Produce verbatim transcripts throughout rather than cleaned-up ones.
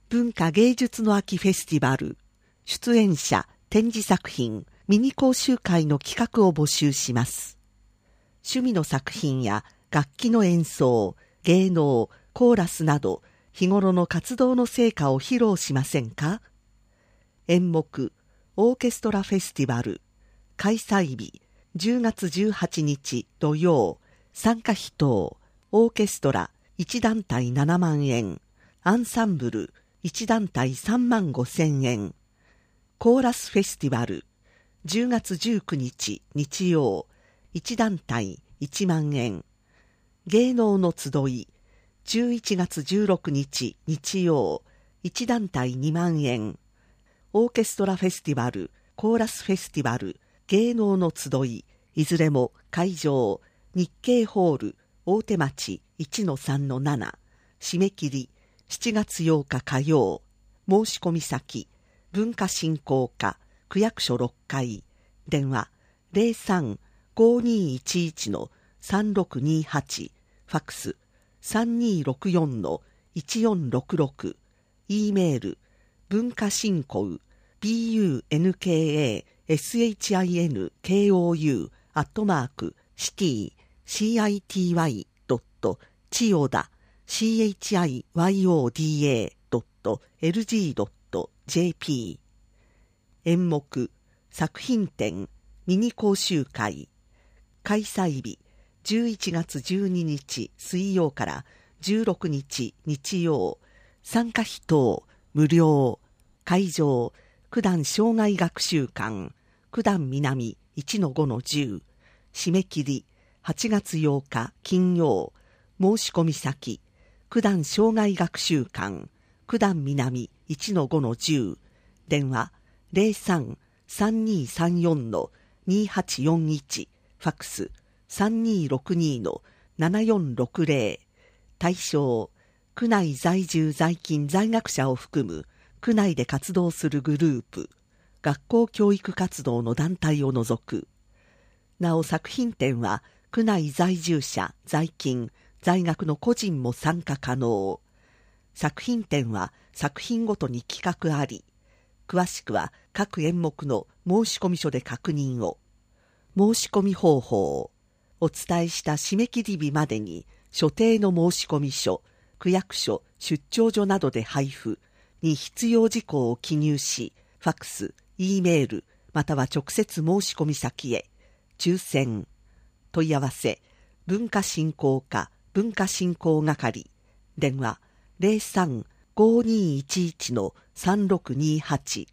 文化芸術の秋フェスティバル、出演者、展示作品、ミニ講習会の企画を募集します。趣味の作品や楽器の演奏、芸能、コーラスなど、日頃の活動の成果を披露しませんか？演目、オーケストラフェスティバル、開催日、じゅうがつじゅうはちにち土曜、参加費等、オーケストラいちだんたいななまんえん、アンサンブルいちだんたいさんまんごせんえん、コーラスフェスティバル、じゅうがつじゅうくにち日曜、いちだんたいいちまんえん、芸能の集い、じゅういちがつじゅうろくにち日曜、いちだんたいにまんえん、オーケストラフェスティバル、コーラスフェスティバル、芸能の集い、いずれも会場、日経ホール、大手町 いちのさんのなな、締め切りしちがつようか火曜、申し込み先、文化振興課、区役所ろっかい、電話 ゼロさん ごにいちいち さんろくにはち、ファックス さんにーろくよん いちよんろくろく、E メール、文化振興、ビーユーエヌケーエーエスエイチアイエヌケーオーユー アットマーク、シティ、シーアイティーワイ ドット、チヨダ、シーエイチアイワイオーディーエー ドット、エルジー ドット、ジェーピー。演目、作品展、ミニ講習会。開催日、じゅういちがつじゅうににち水曜からじゅうろくにち日曜。参加費等、無料。会場、九段障害学習館、九段南 いちのごのじゅう。締め切り、はちがつようか金曜。申し込み先、九段障害学習館、九段南 いちのごのじゅう。電話、ゼロさん さんにーさんよん にーはちよんいち、ファックス さんにーろくにー ななよんろくゼロ。対象、区内在住在勤在学者を含む区内で活動するグループ、学校教育活動の団体を除く。なお作品展は区内在住者、在勤、在学の個人も参加可能。作品展は作品ごとに企画あり、詳しくは各演目の申込書で確認を。申し込み方法。お伝えした締め切り日までに所定の申込書、区役所、出張所などで配布に必要事項を記入し、ファックス、E メール、または直接申込先へ。抽選。問い合わせ、文化振興課、文化振興係。電話、ゼロさん ごにーいちいち さんろくにはち。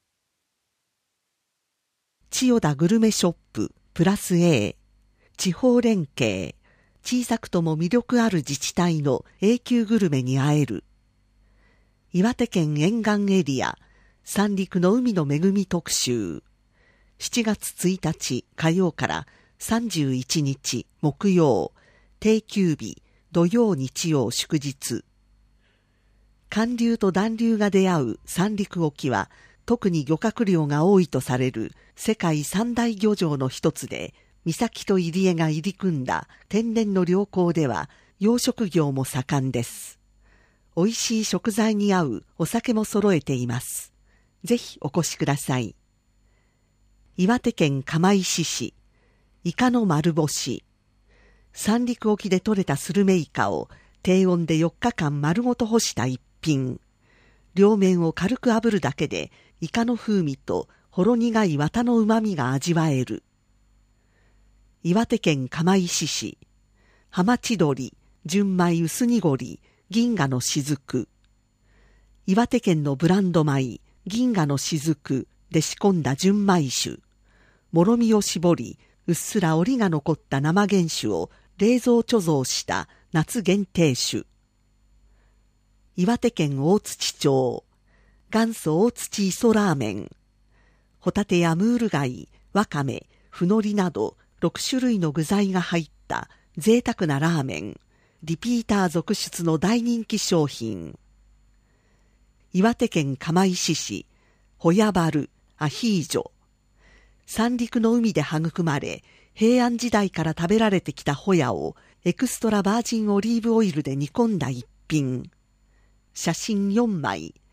千代田グルメショップ、プラス A。地方連携。小さくとも魅力ある自治体の永久グルメに会える。岩手県沿岸エリア、三陸の海の恵み特集。しちがつついたち火曜からさんじゅういちにち木曜、定休日、土曜日曜祝日。寒流と暖流が出会う三陸沖は、特に漁獲量が多いとされる世界三大漁場の一つで、岬と入り江が入り組んだ天然の良港では養殖業も盛んです。美味しい食材に合うお酒も揃えています。ぜひお越しください。岩手県釜石市、イカの丸干し。三陸沖で採れたスルメイカを低温でよっかかん丸ごと干した一品。両面を軽く炙るだけでイカの風味とほろ苦い綿のうまみが味わえる。岩手県釜石市、ハマチドリ、純米薄濁り、銀河の雫。岩手県のブランド米、銀河の雫で仕込んだ純米酒。もろみを絞り、うっすら折りが残った生原酒を冷蔵貯蔵した夏限定酒。岩手県大槌町、元祖大槌磯ラーメン。ホタテやムール貝、ワカメ、フノリなど、ろくしゅるいの具材が入った贅沢なラーメン、リピーター続出の大人気商品。岩手県釜石市、ホヤバル、アヒージョ。三陸の海で育まれ、平安時代から食べられてきたホヤをエクストラバージンオリーブオイルで煮込んだ一品。写真よんまい、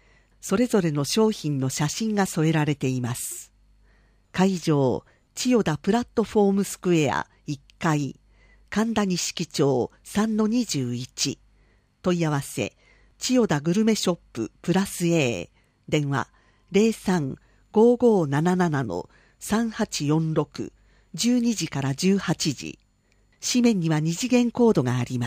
それぞれの商品の写真が添えられています。会場、千代田プラットフォームスクエアいっかい、神田西町 さんのにじゅういち、問い合わせ、千代田グルメショッププラス A、電話 ゼロさん ごーごーななな のさんはちよんろく、じゅうにじからじゅうはちじ。紙面には二次元コードがあります。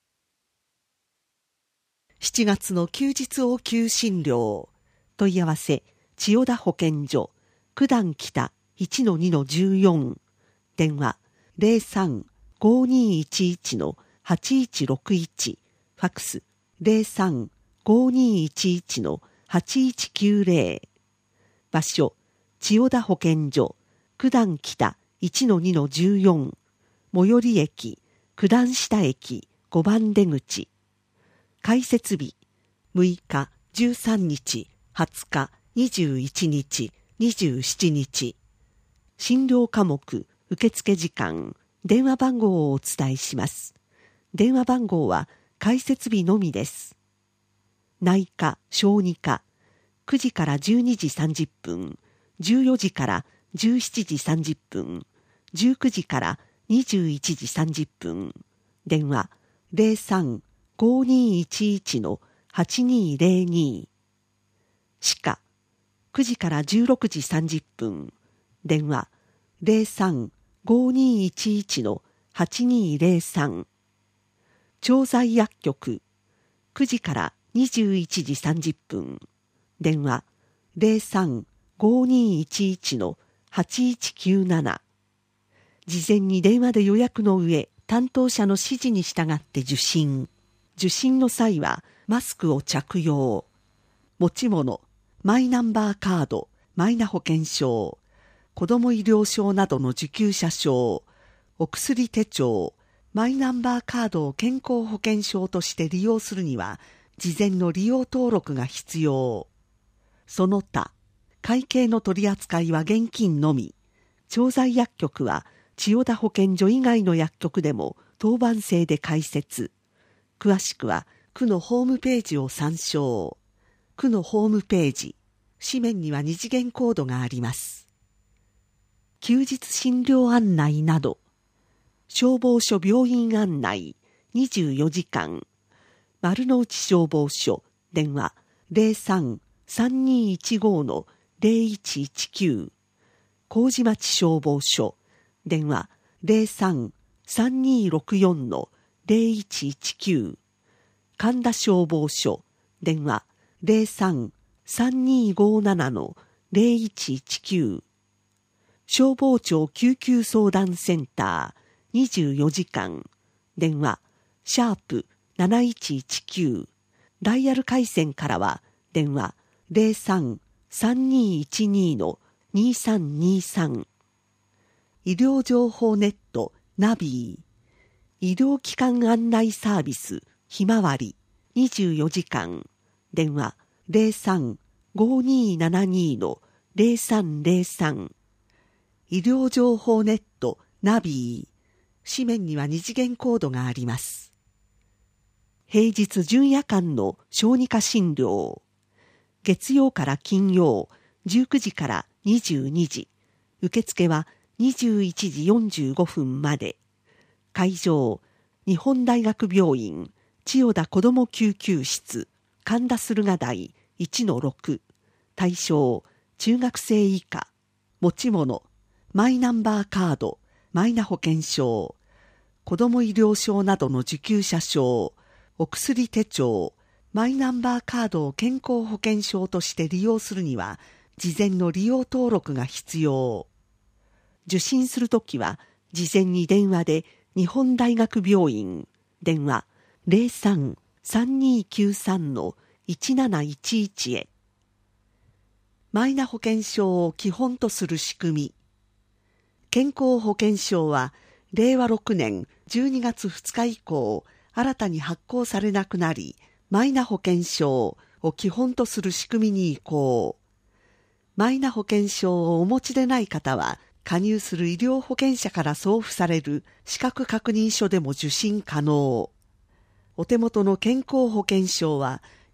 しちがつの休日応急診療。問い合わせ、千代田保健所、九段北 いちのにのじゅうよん、電話 ゼロさん ごーにーいちいち のはちいちろくいち、ファックスゼロさん ごーにーいちいち のはちいちきゅうゼロ、場所、千代田保健所、九段北 いちのにのじゅうよん、最寄り駅、九段下駅ごばん出口。開設日、むいか、じゅうさんにち、はつか、にじゅういちにち、にじゅうしちにち。診療科目、受付時間、電話番号をお伝えします。電話番号は開設日のみです。内科・小児科、くじからじゅうにじさんじゅっぷん、じゅうよじからじゅうしちじさんじゅっぷん、じゅうくじからにじゅういちじさんじゅっぷん、電話ゼロさん ごーにーいちいち のはちにーゼロに。歯科、くじからじゅうろくじさんじゅっぷん、電話ゼロさん ごーにーいちいち のはちにーゼロさん。調剤薬局、くじからにじゅういちじさんじゅっぷん、電話ゼロさん ごーにーいちいち のはちいちきゅうなな。事前に電話で予約の上、担当者の指示に従って受診。受診の際はマスクを着用。持ち物、マイナンバーカード、マイナ保険証、子ども医療証などの受給者証、お薬手帳、マイナンバーカードを健康保険証として利用するには、事前の利用登録が必要。その他、会計の取り扱いは現金のみ。調剤薬局は千代田保健所以外の薬局でも当番制で開設。詳しくは区のホームページを参照。区のホームページ、紙面には二次元コードがあります。休日診療案内など、消防署病院案内にじゅうよじかん、丸の内消防署、電話ゼロさん さんにーいちご のゼロいちいちきゅう、麹町消防署、電話ゼロさん さんにーろくよん のゼロいちいちきゅう、神田消防署、電話ゼロさん さんにーごーなな のゼロいちいちきゅう、消防庁救急相談センターにじゅうよじかん、電話シャープなないちいちきゅう、ダイヤル回線からは電話ゼロさん さんにーいちに のにさんにさん。医療情報ネットナビー、医療機関案内サービスひまわりにじゅうよじかん、電話ゼロさん ごーにーななに のゼロさんゼロさん。医療情報ネットナビー、紙面には二次元コードがあります。平日準夜間の小児科診療、月曜から金曜じゅうくじからにじゅうにじ、受付はにじゅういちじよんじゅうごふんまで。会場、日本大学病院千代田子ども救急室神田駿河台 いちのろく。対象、中学生以下。持ち物、マイナンバーカード、マイナ保険証、子ども医療証などの受給者証、お薬手帳、マイナンバーカードを健康保険証として利用するには、事前の利用登録が必要。受診するときは、事前に電話で日本大学病院、電話ゼロさん さんにーきゅうさん のいちなないちいちへ。マイナ保険証を基本とする仕組み。健康保険証は、れいわろくねんじゅうにがつふつか以降、新たに発行されなくなり、マイナ保険証を基本とする仕組みに移行。マイナ保険証をお持ちでない方は、加入する医療保険者から送付される資格確認書でも受診可能。お手元の健康保険証は、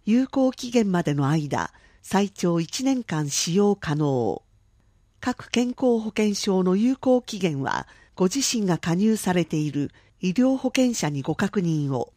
有効期限までの間、最長いちねんかん使用可能。各健康保険証の有効期限は、ご自身が加入されている医療保険者にご確認を。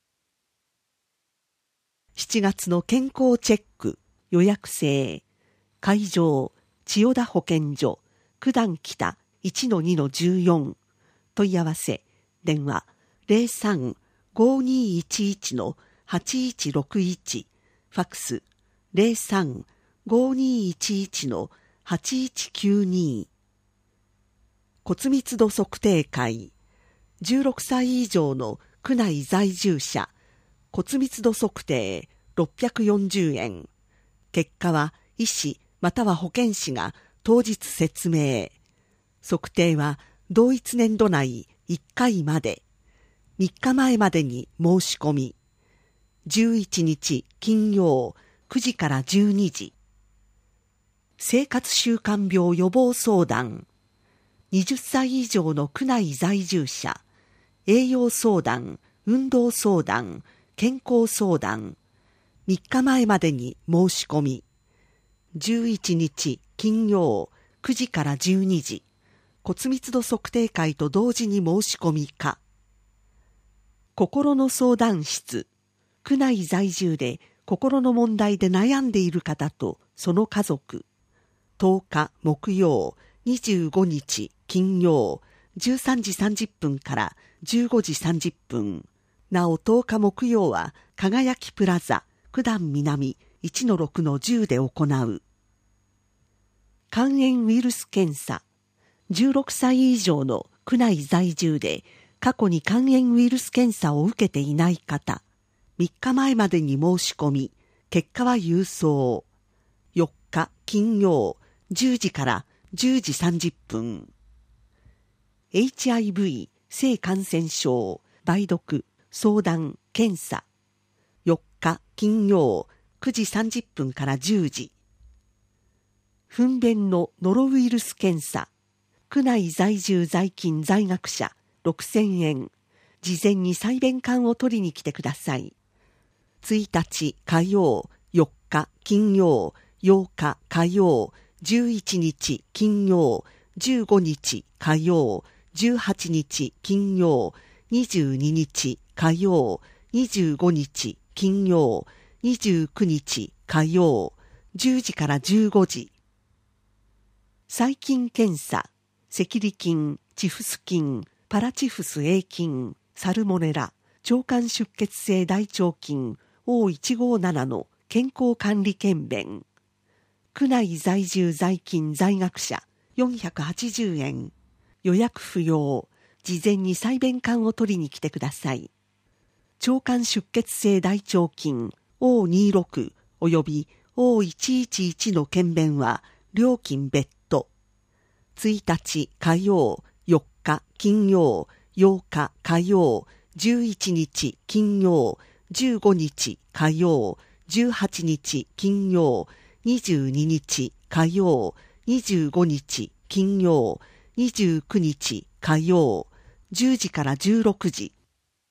しちがつの健康チェック、予約制。会場、千代田保健所、九段北 いちのにのじゅうよん。問い合わせ、電話 ゼロさん ごーにーいちいち のはちいちろくいち。ファックス ゼロさん ごーにーいちいち のはちいちきゅうに。骨密度測定会。じゅうろくさい以上の区内在住者。骨密度測定ろっぴゃくよんじゅうえん。結果は医師または保健師が当日説明。測定は同一年度内いっかいまで。みっかまえまでに申し込み。じゅういちにち金曜くじからじゅうにじ。生活習慣病予防相談。はたち以上の区内在住者。栄養相談、運動相談、健康相談。みっかまえまでに申し込み。じゅういちにち金曜くじからじゅうにじ。骨密度測定会と同時に申し込みか。心の相談室。区内在住で心の問題で悩んでいる方とその家族。とおか木曜、にじゅうごにち金曜、じゅうさんじさんじゅっぷんからじゅうごじさんじゅっぷん。なおとおか木曜は輝きプラザ、九段南 いちのろくのじゅうで行う。肝炎ウイルス検査。じゅうろくさい以上の区内在住で過去に肝炎ウイルス検査を受けていない方。みっかまえまでに申し込み、結果は郵送。よっか金曜じゅうじからじゅうじさんじゅっぷん。エイチアイブイ 性感染症、梅毒、相談、検査。よっか金曜くじさんじゅっぷんからじゅうじ。糞便のノロウイルス検査。区内在住在勤在学者ろくせんえん。事前に採便管を取りに来てください。いちにち火曜、よっか金曜、ようか火曜、じゅういちにち金曜、じゅうごにち火曜、じゅうはちにち金曜、にじゅうににち火曜、にじゅうごにち金曜、にじゅうくにち火曜、じゅうじからじゅうごじ。細菌検査、赤痢菌、チフス菌、パラチフス A 菌、サルモネラ、腸管出血性大腸菌 オーいちごなな の健康管理検便。区内在住在勤在学者よんひゃくはちじゅうえん。予約不要。事前に採便管を取りに来てください。腸管出血性大腸菌 オーにじゅうろく および オーいちいちいち の検便は料金別途。いちにち火曜、よっか金曜、ようか火曜、じゅういちにち金曜、じゅうごにち火曜、じゅうはちにち金曜、にじゅうににち火曜、にじゅうごにち金曜、にじゅうくにち火曜、じゅうじからじゅうろくじ。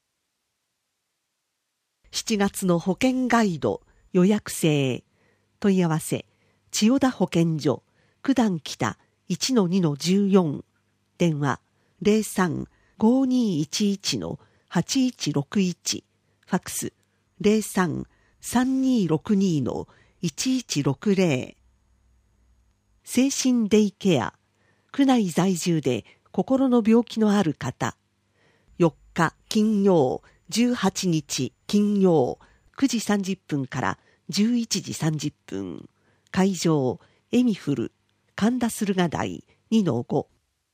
しちがつの保険ガイド予約制。問い合わせ、千代田保健所、九段北 いちのにのじゅうよん。電話ゼロさん ごーにーいちいち のはちいちろくいち。ファックスゼロさん さんにーろくにー のいちいちろくぜろ。精神デイケア。区内在住で心の病気のある方。よっか金曜、じゅうはちにち金曜、くじさんじゅっぷんからじゅういちじさんじゅっぷん。会場、エミフル、神田駿河台 にのご。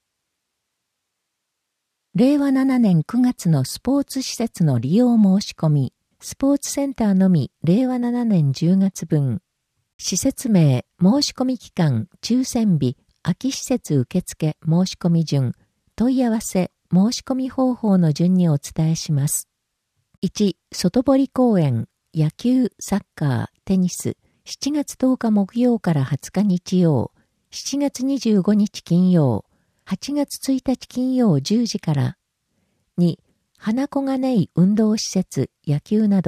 れいわななねんくがつのスポーツ施設の利用申し込み、スポーツセンターのみれいわななねんじゅうがつぶん。施設名、申し込み期間、抽選日、空き施設受付申し込み順、問い合わせ、申し込み方法の順にお伝えします。いち、外堀公園、野球、サッカー、テニス、しちがつとおか木曜からはつか日曜、しちがつにじゅうごにち金曜、はちがつついたち金曜じゅうじから。に、花小金井運動施設、野球など、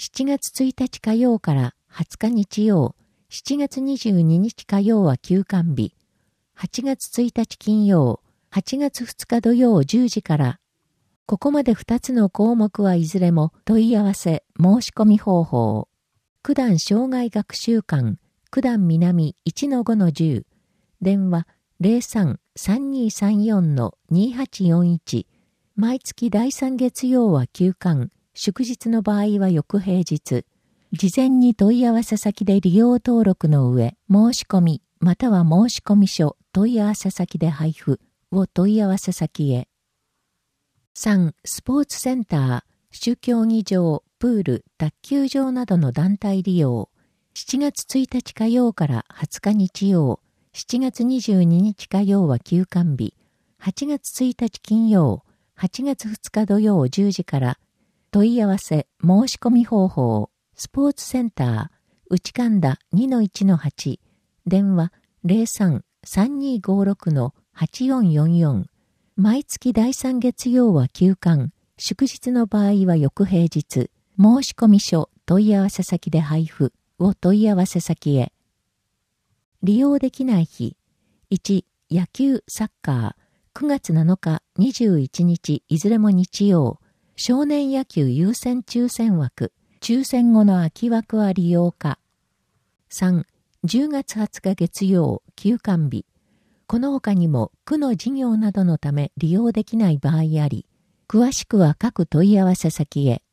しちがつついたち火曜からはつか日曜、しちがつにじゅうににち火曜は休館日、はちがつついたち金曜、はちがつふつか土曜じゅうじから、ここまでふたつの項目はいずれも問い合わせ申し込み方法。九段障害学習館、九段南 いちのごのじゅう、電話 ゼロさん さんにさんよん にはちよんいち、毎月だいさん月曜は休館、祝日の場合は翌平日。事前に問い合わせ先で利用登録の上、申し込み、または申込書、問い合わせ先で配布を問い合わせ先へ。さん. スポーツセンター、主競技場、プール、卓球場などの団体利用。しちがつついたち火曜からはつか日曜、しちがつにじゅうににち火曜は休館日、はちがつついたち金曜、はちがつふつか土曜じゅうじから、問い合わせ、申し込み方法、スポーツセンター、内神田 にのいちのはち、電話 ゼロさん さんにごろく はちよんよんよん、毎月だいさん月曜は休館、祝日の場合は翌平日、申込書、問い合わせ先で配布を問い合わせ先へ。利用できない日、いち. 野球・サッカー、くがつなのか、にじゅういちにちいずれも日曜、少年野球優先抽選枠、抽選後の空き枠は利用か。さん. じゅうがつはつか月曜、休館日。この他にも区の事業などのため利用できない場合あり、詳しくは各問い合わせ先へ。